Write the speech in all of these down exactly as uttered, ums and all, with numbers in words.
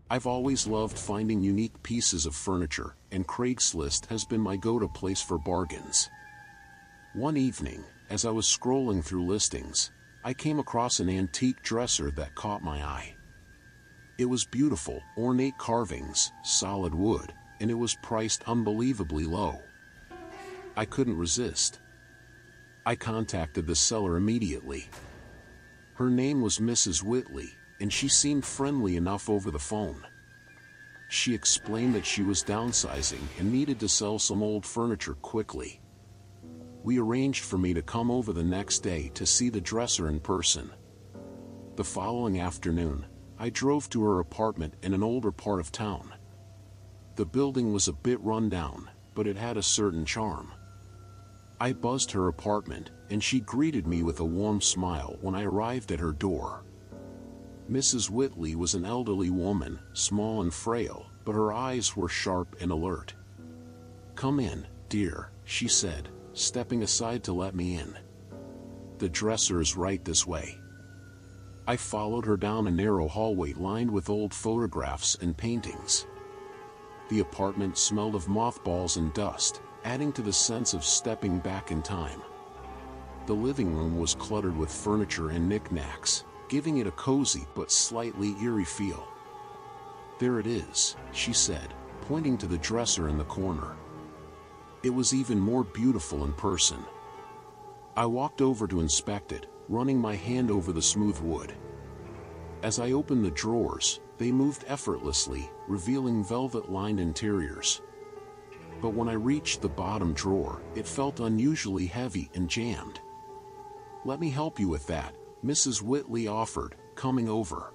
I've always loved finding unique pieces of furniture, and Craigslist has been my go-to place for bargains. One evening, as I was scrolling through listings, I came across an antique dresser that caught my eye. It was beautiful, ornate carvings, solid wood, and it was priced unbelievably low. I couldn't resist. I contacted the seller immediately. Her name was Missus Whitley, and she seemed friendly enough over the phone. She explained that she was downsizing and needed to sell some old furniture quickly. We arranged for me to come over the next day to see the dresser in person. The following afternoon, I drove to her apartment in an older part of town. The building was a bit run down, but it had a certain charm. I buzzed her apartment, and she greeted me with a warm smile when I arrived at her door. Missus Whitley was an elderly woman, small and frail, but her eyes were sharp and alert. "Come in, dear," she said, stepping aside to let me in. "The dresser is right this way." I followed her down a narrow hallway lined with old photographs and paintings. The apartment smelled of mothballs and dust, adding to the sense of stepping back in time. The living room was cluttered with furniture and knickknacks, giving it a cozy but slightly eerie feel. "There it is," she said, pointing to the dresser in the corner. It was even more beautiful in person. I walked over to inspect it, running my hand over the smooth wood. As I opened the drawers, they moved effortlessly, revealing velvet-lined interiors. But when I reached the bottom drawer, it felt unusually heavy and jammed. "Let me help you with that," Missus Whitley offered, coming over.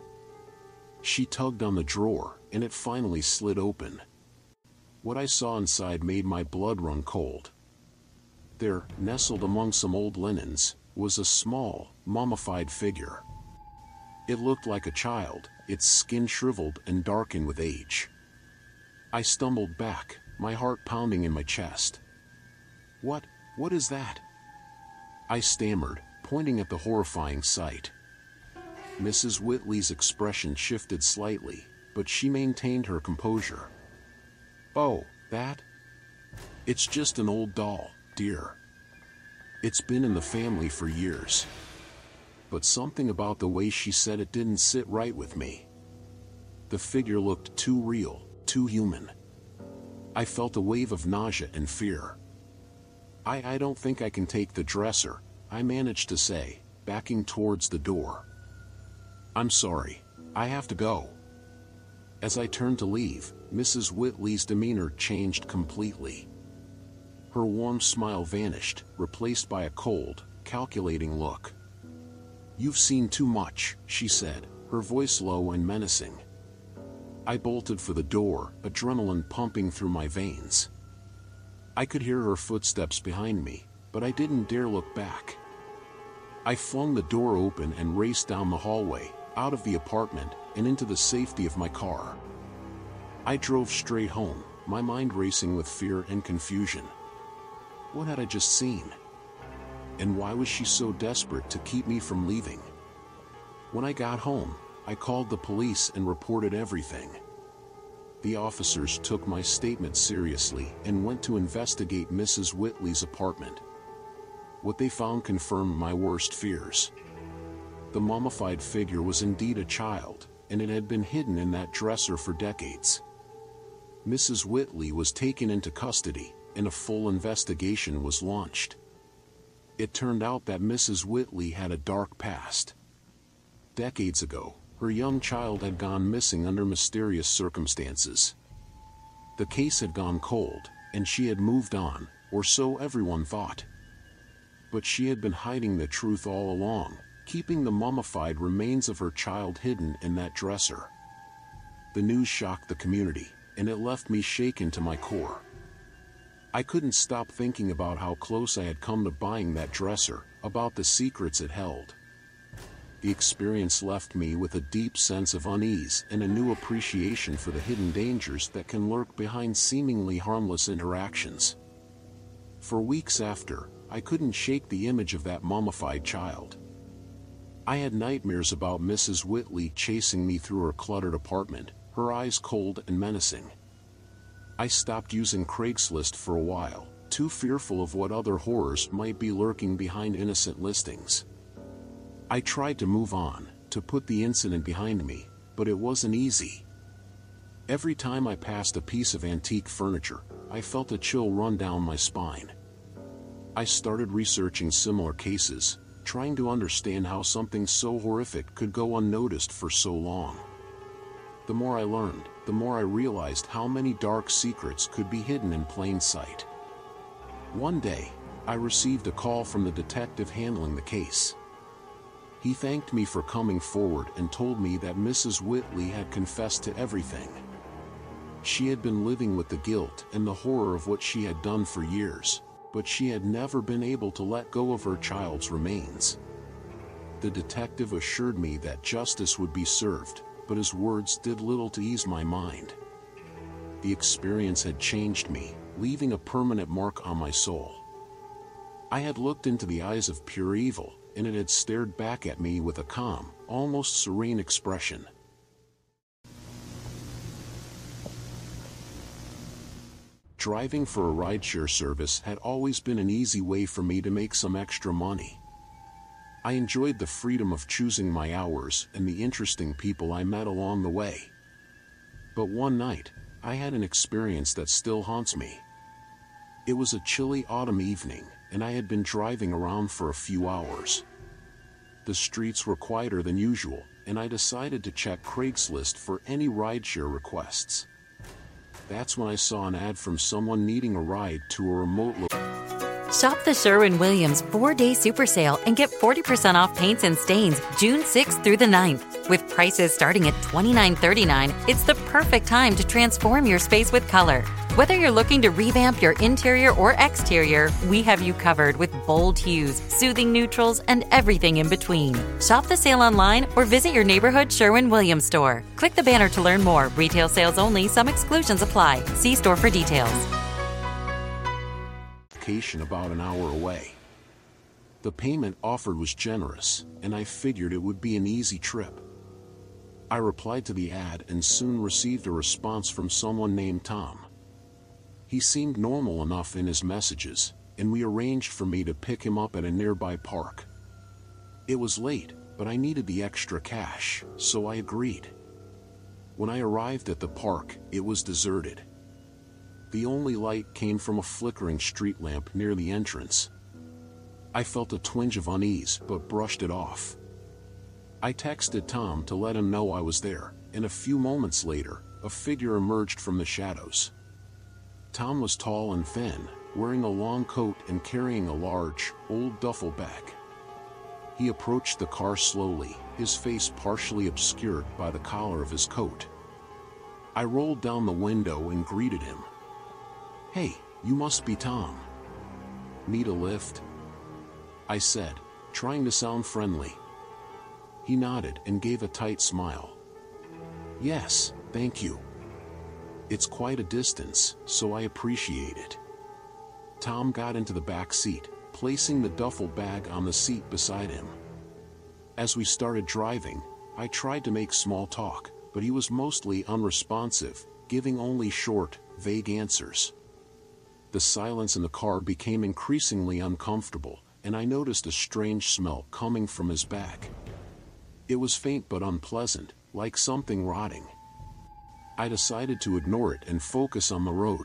She tugged on the drawer, and it finally slid open. What I saw inside made my blood run cold. There, nestled among some old linens, was a small, mummified figure. It looked like a child, its skin shriveled and darkened with age. I stumbled back, my heart pounding in my chest. What, what is that?" I stammered, pointing at the horrifying sight. Missus Whitley's expression shifted slightly, but she maintained her composure. "Oh, that? It's just an old doll, dear. It's been in the family for years." But something about the way she said it didn't sit right with me. The figure looked too real, too human. I felt a wave of nausea and fear. I, I don't think I can take the dresser," I managed to say, backing towards the door. "I'm sorry, I have to go." As I turned to leave, Missus Whitley's demeanor changed completely. Her warm smile vanished, replaced by a cold, calculating look. "You've seen too much," she said, her voice low and menacing. I bolted for the door, adrenaline pumping through my veins. I could hear her footsteps behind me, but I didn't dare look back. I flung the door open and raced down the hallway, out of the apartment, and into the safety of my car. I drove straight home, my mind racing with fear and confusion. What had I just seen? And why was she so desperate to keep me from leaving? When I got home, I called the police and reported everything. The officers took my statement seriously and went to investigate Missus Whitley's apartment. What they found confirmed my worst fears. The mummified figure was indeed a child, and it had been hidden in that dresser for decades. Missus Whitley was taken into custody, and a full investigation was launched. It turned out that Missus Whitley had a dark past. Decades ago, her young child had gone missing under mysterious circumstances. The case had gone cold, and she had moved on, or so everyone thought. But she had been hiding the truth all along, keeping the mummified remains of her child hidden in that dresser. The news shocked the community, and it left me shaken to my core. I couldn't stop thinking about how close I had come to buying that dresser, about the secrets it held. The experience left me with a deep sense of unease and a new appreciation for the hidden dangers that can lurk behind seemingly harmless interactions. For weeks after, I couldn't shake the image of that mummified child. I had nightmares about Missus Whitley chasing me through her cluttered apartment, her eyes cold and menacing. I stopped using Craigslist for a while, too fearful of what other horrors might be lurking behind innocent listings. I tried to move on, to put the incident behind me, but it wasn't easy. Every time I passed a piece of antique furniture, I felt a chill run down my spine. I started researching similar cases, trying to understand how something so horrific could go unnoticed for so long. The more I learned, the more I realized how many dark secrets could be hidden in plain sight. One day, I received a call from the detective handling the case. He thanked me for coming forward and told me that Missus Whitley had confessed to everything. She had been living with the guilt and the horror of what she had done for years, but she had never been able to let go of her child's remains. The detective assured me that justice would be served, but his words did little to ease my mind. The experience had changed me, leaving a permanent mark on my soul. I had looked into the eyes of pure evil, and it had stared back at me with a calm, almost serene expression. Driving for a rideshare service had always been an easy way for me to make some extra money. I enjoyed the freedom of choosing my hours and the interesting people I met along the way. But one night, I had an experience that still haunts me. It was a chilly autumn evening, and I had been driving around for a few hours. The streets were quieter than usual, and I decided to check Craigslist for any rideshare requests. That's when I saw an ad from someone needing a ride to a remote location. Shop the Sherwin-Williams four-day super sale and get forty percent off paints and stains June sixth through the ninth. With prices starting at twenty-nine thirty-nine, it's the perfect time to transform your space with color. Whether you're looking to revamp your interior or exterior, we have you covered with bold hues, soothing neutrals, and everything in between. Shop the sale online or visit your neighborhood Sherwin-Williams store. Click the banner to learn more. Retail sales only. Some exclusions apply. See store for details. About an hour away. The payment offered was generous, and I figured it would be an easy trip. I replied to the ad and soon received a response from someone named Tom. He seemed normal enough in his messages, and we arranged for me to pick him up at a nearby park. It was late, but I needed the extra cash, so I agreed. When I arrived at the park, it was deserted. The only light came from a flickering street lamp near the entrance. I felt a twinge of unease but brushed it off. I texted Tom to let him know I was there, and a few moments later, a figure emerged from the shadows. Tom was tall and thin, wearing a long coat and carrying a large, old duffel bag. He approached the car slowly, his face partially obscured by the collar of his coat. I rolled down the window and greeted him. "Hey, you must be Tom. Need a lift?" I said, trying to sound friendly. He nodded and gave a tight smile. "Yes, thank you. It's quite a distance, so I appreciate it." Tom got into the back seat, placing the duffel bag on the seat beside him. As we started driving, I tried to make small talk, but he was mostly unresponsive, giving only short, vague answers. The silence in the car became increasingly uncomfortable, and I noticed a strange smell coming from his back. It was faint but unpleasant, like something rotting. I decided to ignore it and focus on the road.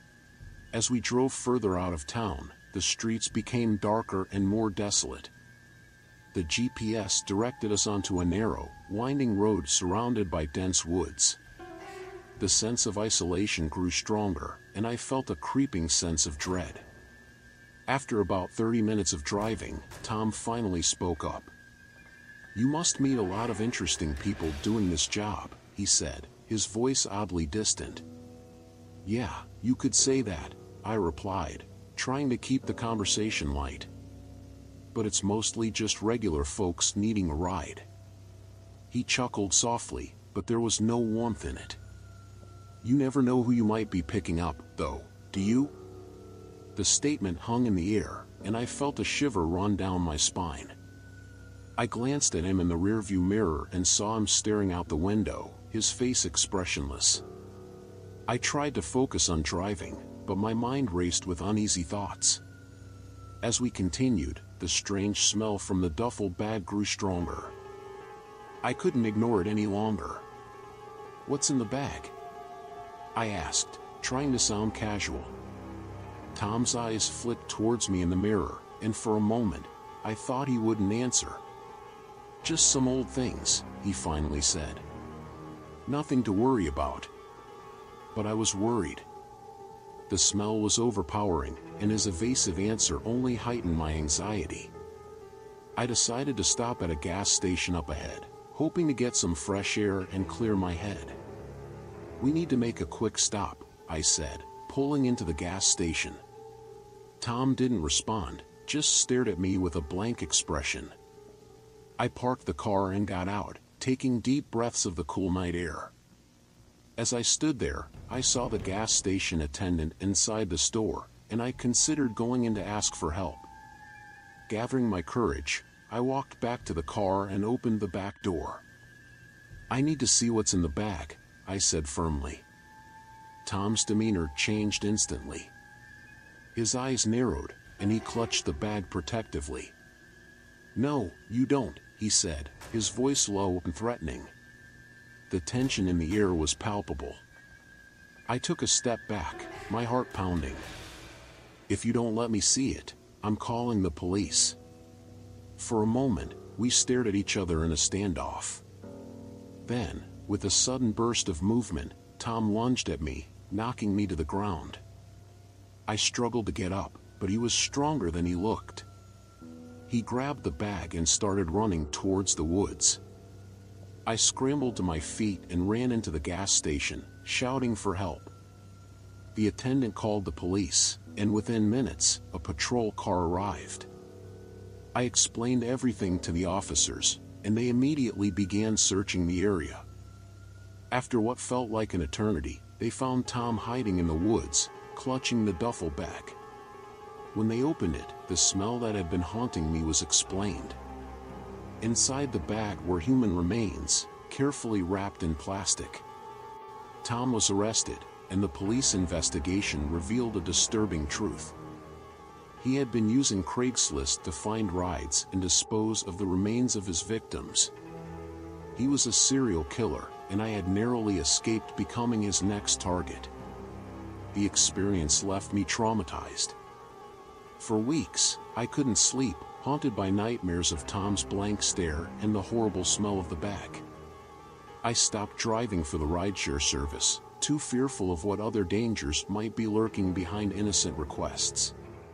As we drove further out of town, the streets became darker and more desolate. The G P S directed us onto a narrow, winding road surrounded by dense woods. The sense of isolation grew stronger, and I felt a creeping sense of dread. After about thirty minutes of driving, Tom finally spoke up. "You must meet a lot of interesting people doing this job," he said, his voice oddly distant. "Yeah, you could say that," I replied, trying to keep the conversation light. "But it's mostly just regular folks needing a ride." He chuckled softly, but there was no warmth in it. "You never know who you might be picking up, though, do you?" The statement hung in the air, and I felt a shiver run down my spine. I glanced at him in the rearview mirror and saw him staring out the window, his face expressionless. I tried to focus on driving, but my mind raced with uneasy thoughts. As we continued, the strange smell from the duffel bag grew stronger. I couldn't ignore it any longer. "What's in the bag?" I asked, trying to sound casual. Tom's eyes flicked towards me in the mirror, and for a moment, I thought he wouldn't answer. "Just some old things," he finally said. "Nothing to worry about." But I was worried. The smell was overpowering, and his evasive answer only heightened my anxiety. I decided to stop at a gas station up ahead, hoping to get some fresh air and clear my head. "We need to make a quick stop," I said, pulling into the gas station. Tom didn't respond, just stared at me with a blank expression. I parked the car and got out, taking deep breaths of the cool night air. As I stood there, I saw the gas station attendant inside the store, and I considered going in to ask for help. Gathering my courage, I walked back to the car and opened the back door. "I need to see what's in the bag," I said firmly. Tom's demeanor changed instantly. His eyes narrowed, and he clutched the bag protectively. "No, you don't," he said, his voice low and threatening. The tension in the air was palpable. I took a step back, my heart pounding. "If you don't let me see it, I'm calling the police." For a moment, we stared at each other in a standoff. Then, with a sudden burst of movement, Tom lunged at me, knocking me to the ground. I struggled to get up, but he was stronger than he looked. He grabbed the bag and started running towards the woods. I scrambled to my feet and ran into the gas station, shouting for help. The attendant called the police, and within minutes, a patrol car arrived. I explained everything to the officers, and they immediately began searching the area. After what felt like an eternity, they found Tom hiding in the woods, clutching the duffel bag. When they opened it, the smell that had been haunting me was explained. Inside the bag were human remains, carefully wrapped in plastic. Tom was arrested, and the police investigation revealed a disturbing truth. He had been using Craigslist to find rides and dispose of the remains of his victims. He was a serial killer, and I had narrowly escaped becoming his next target. The experience left me traumatized. For weeks, I couldn't sleep, haunted by nightmares of Tom's blank stare and the horrible smell of the bag. I stopped driving for the rideshare service, too fearful of what other dangers might be lurking behind innocent requests.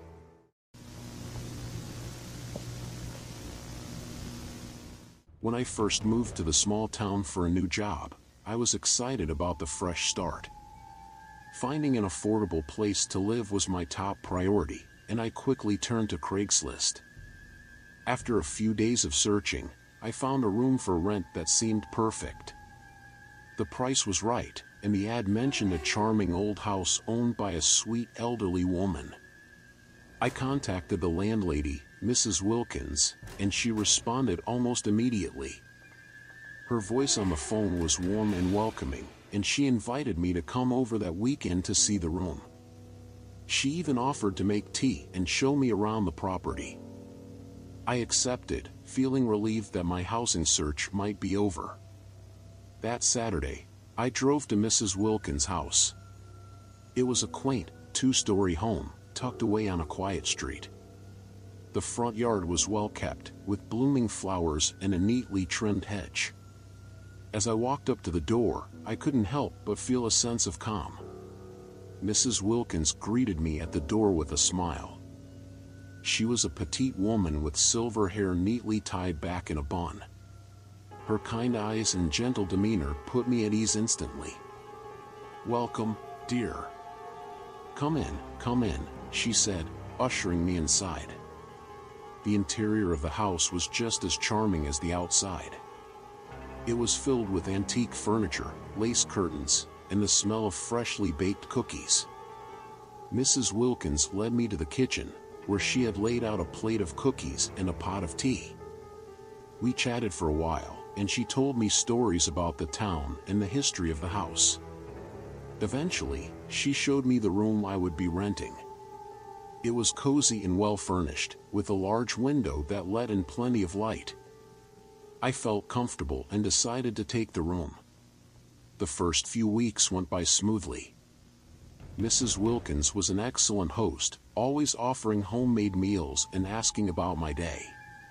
When I first moved to the small town for a new job, I was excited about the fresh start. Finding an affordable place to live was my top priority, and I quickly turned to Craigslist. After a few days of searching, I found a room for rent that seemed perfect. The price was right, and the ad mentioned a charming old house owned by a sweet elderly woman. I contacted the landlady, Missus Wilkins, and she responded almost immediately. Her voice on the phone was warm and welcoming, and she invited me to come over that weekend to see the room. She even offered to make tea and show me around the property. I accepted, feeling relieved that my housing search might be over. That Saturday, I drove to Missus Wilkins' house. It was a quaint, two-story home, tucked away on a quiet street. The front yard was well kept, with blooming flowers and a neatly trimmed hedge. As I walked up to the door, I couldn't help but feel a sense of calm. Missus Wilkins greeted me at the door with a smile. She was a petite woman with silver hair neatly tied back in a bun. Her kind eyes and gentle demeanor put me at ease instantly. "Welcome, dear. Come in, come in," she said, ushering me inside. The interior of the house was just as charming as the outside. It was filled with antique furniture, lace curtains, and the smell of freshly baked cookies. Missus Wilkins led me to the kitchen, where she had laid out a plate of cookies and a pot of tea. We chatted for a while, and she told me stories about the town and the history of the house. Eventually, she showed me the room I would be renting. It was cozy and well-furnished, with a large window that let in plenty of light. I felt comfortable and decided to take the room. The first few weeks went by smoothly. Missus Wilkins was an excellent host, always offering homemade meals and asking about my day.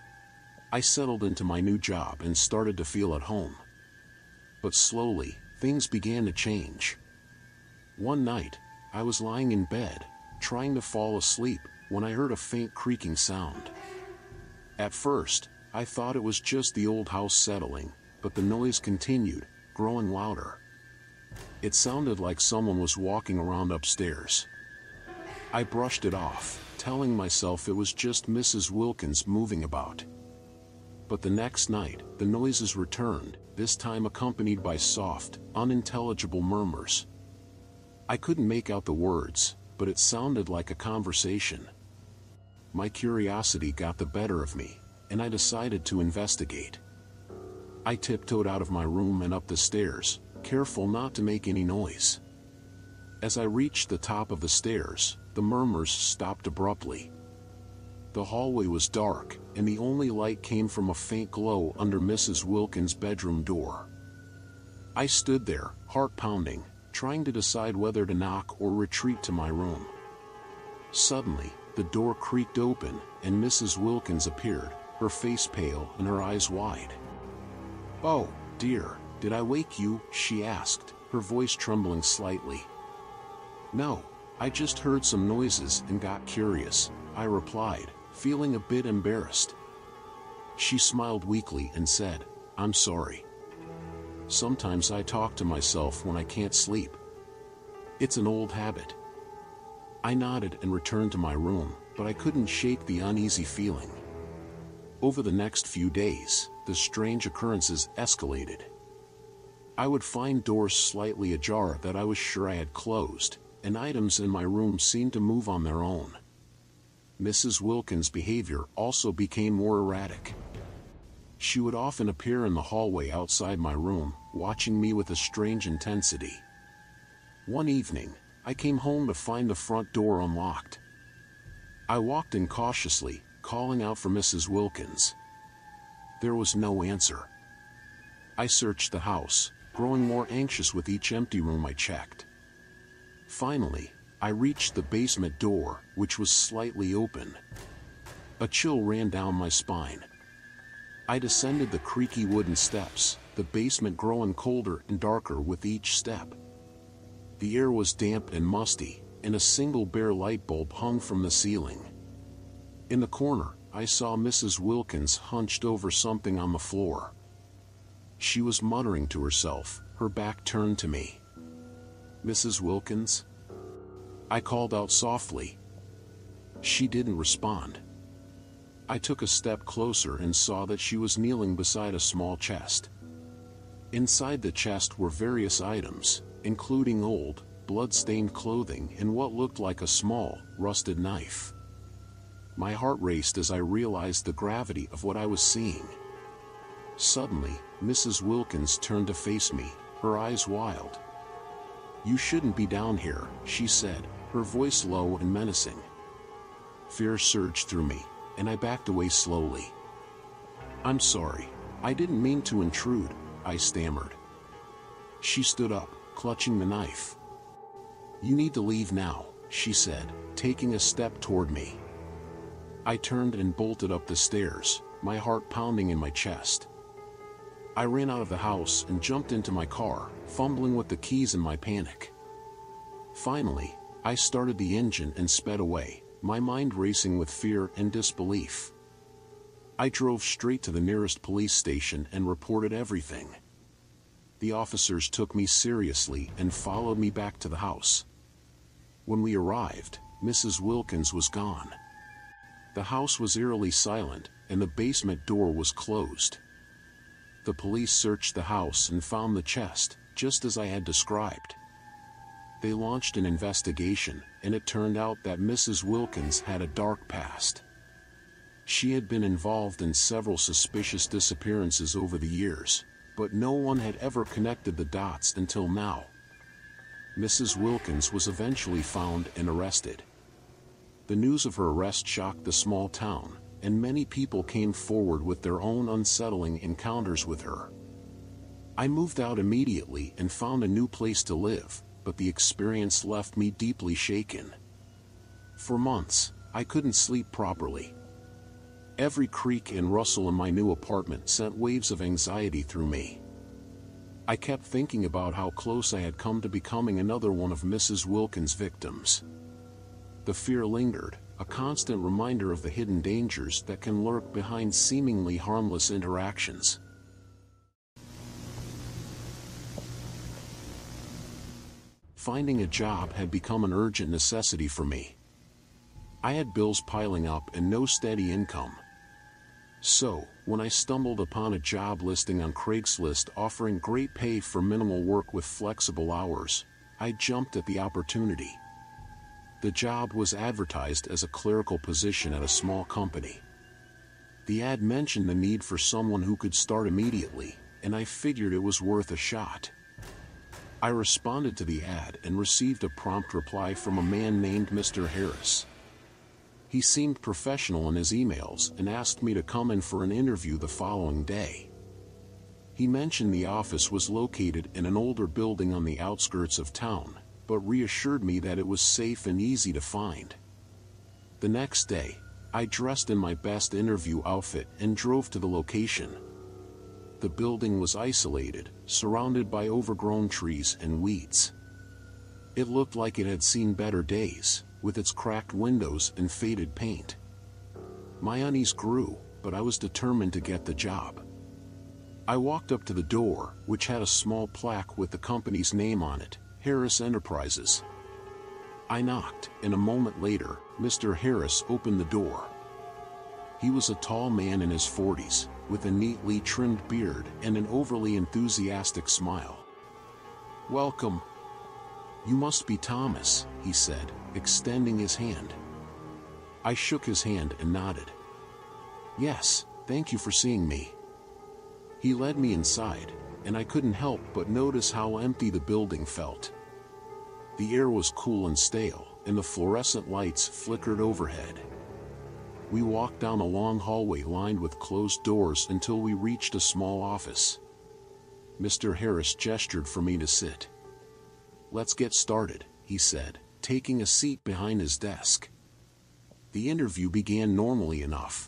I settled into my new job and started to feel at home. But slowly, things began to change. One night, I was lying in bed, trying to fall asleep, when I heard a faint creaking sound. At first, I thought it was just the old house settling, but the noise continued, growing louder. It sounded like someone was walking around upstairs. I brushed it off, telling myself it was just Missus Wilkins moving about. But the next night, the noises returned, this time accompanied by soft, unintelligible murmurs. I couldn't make out the words, but it sounded like a conversation. My curiosity got the better of me, and I decided to investigate. I tiptoed out of my room and up the stairs, careful not to make any noise. As I reached the top of the stairs, the murmurs stopped abruptly. The hallway was dark, and the only light came from a faint glow under Missus Wilkins' bedroom door. I stood there, heart pounding, trying to decide whether to knock or retreat to my room. Suddenly, the door creaked open, and Missus Wilkins appeared, her face pale and her eyes wide. "Oh, dear, did I wake you?" she asked, her voice trembling slightly. "No, I just heard some noises and got curious," I replied, feeling a bit embarrassed. She smiled weakly and said, "I'm sorry. Sometimes I talk to myself when I can't sleep. It's an old habit." I nodded and returned to my room, but I couldn't shake the uneasy feeling. Over the next few days, the strange occurrences escalated. I would find doors slightly ajar that I was sure I had closed, and items in my room seemed to move on their own. Missus Wilkins' behavior also became more erratic. She would often appear in the hallway outside my room, watching me with a strange intensity. One evening, I came home to find the front door unlocked. I walked in cautiously, calling out for Missus Wilkins. There was no answer. I searched the house, growing more anxious with each empty room I checked. Finally, I reached the basement door, which was slightly open. A chill ran down my spine. I descended the creaky wooden steps, the basement growing colder and darker with each step. The air was damp and musty, and a single bare light bulb hung from the ceiling. In the corner, I saw Missus Wilkins hunched over something on the floor. She was muttering to herself, her back turned to me. "Missus Wilkins?" I called out softly. She didn't respond. I took a step closer and saw that she was kneeling beside a small chest. Inside the chest were various items, including old, blood-stained clothing and what looked like a small, rusted knife. My heart raced as I realized the gravity of what I was seeing. Suddenly, Missus Wilkins turned to face me, her eyes wild. "You shouldn't be down here," she said, her voice low and menacing. Fear surged through me, and I backed away slowly. "I'm sorry, I didn't mean to intrude," I stammered. She stood up, clutching the knife. "You need to leave now," she said, taking a step toward me. I turned and bolted up the stairs, my heart pounding in my chest. I ran out of the house and jumped into my car, fumbling with the keys in my panic. Finally, I started the engine and sped away, my mind racing with fear and disbelief. I drove straight to the nearest police station and reported everything. The officers took me seriously and followed me back to the house. When we arrived, Missus Wilkins was gone. The house was eerily silent, and the basement door was closed. The police searched the house and found the chest, just as I had described. They launched an investigation, and it turned out that Missus Wilkins had a dark past. She had been involved in several suspicious disappearances over the years, but no one had ever connected the dots until now. Missus Wilkins was eventually found and arrested. The news of her arrest shocked the small town, and many people came forward with their own unsettling encounters with her. I moved out immediately and found a new place to live, but the experience left me deeply shaken. For months, I couldn't sleep properly. Every creak and rustle in my new apartment sent waves of anxiety through me. I kept thinking about how close I had come to becoming another one of Missus Wilkins' victims. The fear lingered, a constant reminder of the hidden dangers that can lurk behind seemingly harmless interactions. Finding a job had become an urgent necessity for me. I had bills piling up and no steady income. So, when I stumbled upon a job listing on Craigslist offering great pay for minimal work with flexible hours, I jumped at the opportunity. The job was advertised as a clerical position at a small company. The ad mentioned the need for someone who could start immediately, and I figured it was worth a shot. I responded to the ad and received a prompt reply from a man named Mister Harris. He seemed professional in his emails and asked me to come in for an interview the following day. He mentioned the office was located in an older building on the outskirts of town, but reassured me that it was safe and easy to find. The next day, I dressed in my best interview outfit and drove to the location. The building was isolated, surrounded by overgrown trees and weeds. It looked like it had seen better days, with its cracked windows and faded paint. My unease grew, but I was determined to get the job. I walked up to the door, which had a small plaque with the company's name on it, Harris Enterprises. I knocked, and a moment later, Mister Harris opened the door. He was a tall man in his forties, with a neatly trimmed beard and an overly enthusiastic smile. "Welcome. You must be Thomas," he said, extending his hand. I shook his hand and nodded. "Yes, thank you for seeing me." He led me inside, and I couldn't help but notice how empty the building felt. The air was cool and stale, and the fluorescent lights flickered overhead. We walked down a long hallway lined with closed doors until we reached a small office. Mister Harris gestured for me to sit. "Let's get started," he said, taking a seat behind his desk. The interview began normally enough.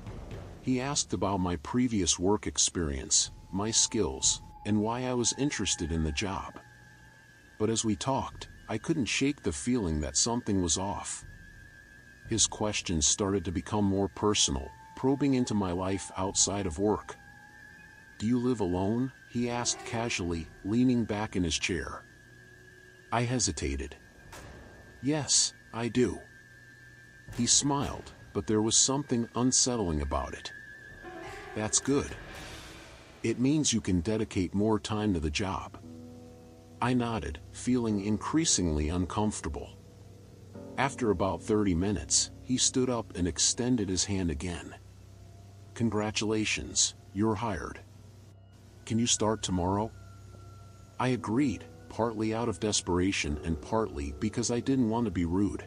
He asked about my previous work experience, my skills, and why I was interested in the job. But as we talked, I couldn't shake the feeling that something was off. His questions started to become more personal, probing into my life outside of work. "Do you live alone?" he asked casually, leaning back in his chair. I hesitated. "Yes, I do." He smiled, but there was something unsettling about it. "That's good. It means you can dedicate more time to the job." I nodded, feeling increasingly uncomfortable. After about thirty minutes, he stood up and extended his hand again. "Congratulations, you're hired. Can you start tomorrow?" I agreed, partly out of desperation and partly because I didn't want to be rude.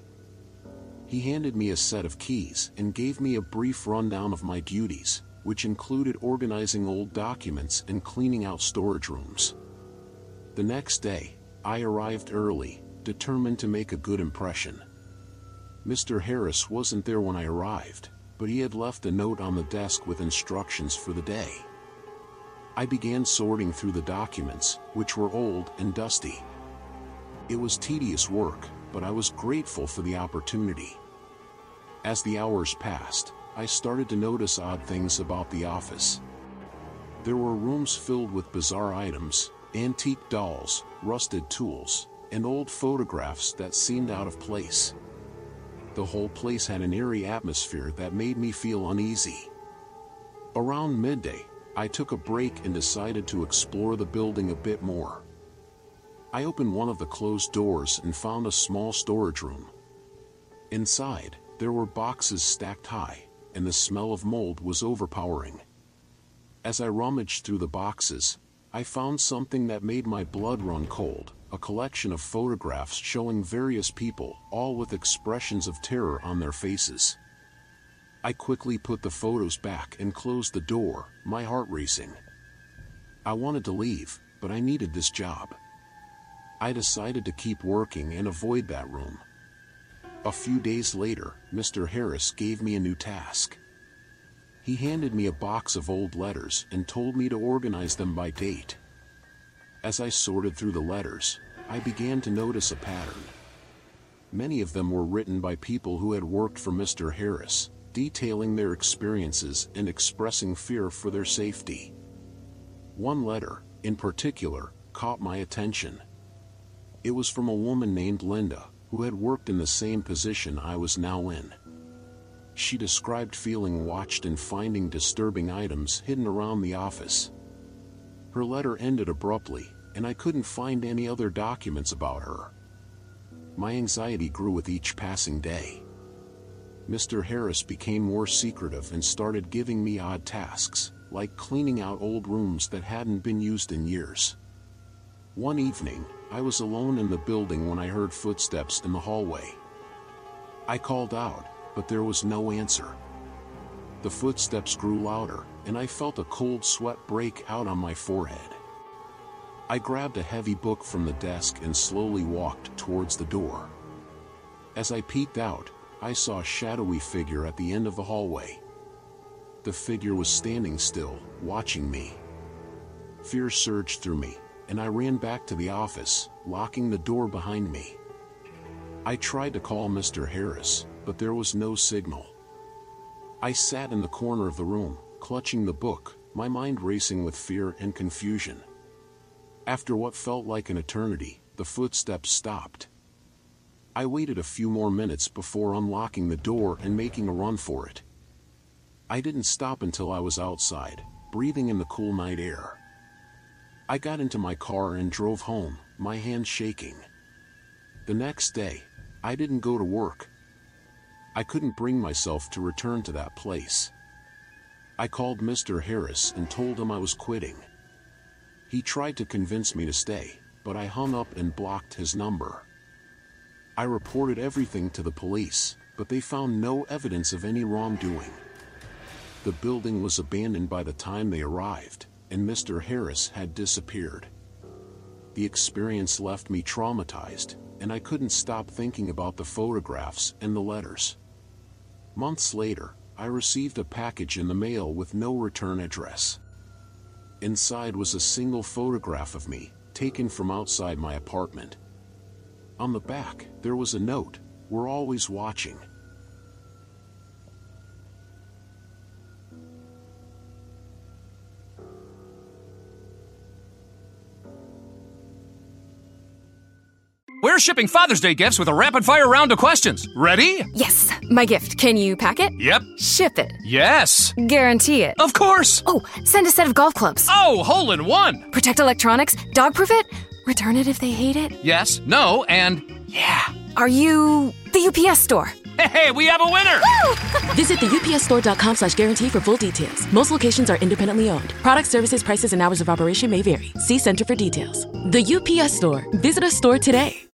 He handed me a set of keys and gave me a brief rundown of my duties, which included organizing old documents and cleaning out storage rooms. The next day, I arrived early, determined to make a good impression. Mister Harris wasn't there when I arrived, but he had left a note on the desk with instructions for the day. I began sorting through the documents, which were old and dusty. It was tedious work, but I was grateful for the opportunity. As the hours passed, I started to notice odd things about the office. There were rooms filled with bizarre items, antique dolls, rusted tools, and old photographs that seemed out of place. The whole place had an eerie atmosphere that made me feel uneasy. Around midday, I took a break and decided to explore the building a bit more. I opened one of the closed doors and found a small storage room. Inside, there were boxes stacked high, and the smell of mold was overpowering. As I rummaged through the boxes, I found something that made my blood run cold, a collection of photographs showing various people, all with expressions of terror on their faces. I quickly put the photos back and closed the door, my heart racing. I wanted to leave, but I needed this job. I decided to keep working and avoid that room. A few days later, Mister Harris gave me a new task. He handed me a box of old letters and told me to organize them by date. As I sorted through the letters, I began to notice a pattern. Many of them were written by people who had worked for Mister Harris, detailing their experiences and expressing fear for their safety. One letter, in particular, caught my attention. It was from a woman named Linda, who had worked in the same position I was now in. She described feeling watched and finding disturbing items hidden around the office. Her letter ended abruptly, and I couldn't find any other documents about her. My anxiety grew with each passing day. Mister Harris became more secretive and started giving me odd tasks, like cleaning out old rooms that hadn't been used in years. One evening, I was alone in the building when I heard footsteps in the hallway. I called out, but there was no answer. The footsteps grew louder, and I felt a cold sweat break out on my forehead. I grabbed a heavy book from the desk and slowly walked towards the door. As I peeked out, I saw a shadowy figure at the end of the hallway. The figure was standing still, watching me. Fear surged through me, and I ran back to the office, locking the door behind me. I tried to call Mister Harris, but there was no signal. I sat in the corner of the room, clutching the book, my mind racing with fear and confusion. After what felt like an eternity, the footsteps stopped. I waited a few more minutes before unlocking the door and making a run for it. I didn't stop until I was outside, breathing in the cool night air. I got into my car and drove home, my hands shaking. The next day, I didn't go to work. I couldn't bring myself to return to that place. I called Mister Harris and told him I was quitting. He tried to convince me to stay, but I hung up and blocked his number. I reported everything to the police, but they found no evidence of any wrongdoing. The building was abandoned by the time they arrived, and Mister Harris had disappeared. The experience left me traumatized, and I couldn't stop thinking about the photographs and the letters. Months later, I received a package in the mail with no return address. Inside was a single photograph of me, taken from outside my apartment. On the back, there was a note, "We're always watching." We're shipping Father's Day gifts with a rapid-fire round of questions. Ready? Yes. My gift. Can you pack it? Yep. Ship it. Yes. Guarantee it. Of course. Oh, send a set of golf clubs. Oh, hole in one. Protect electronics. Dog-proof it. Return it if they hate it. Yes, no, and yeah. Are you the U P S store? Hey, we have a winner! Woo! Visit the U P S store dot com slash guarantee for full details. Most locations are independently owned. Product services, prices, and hours of operation may vary. See Center for details. The U P S Store. Visit a store today.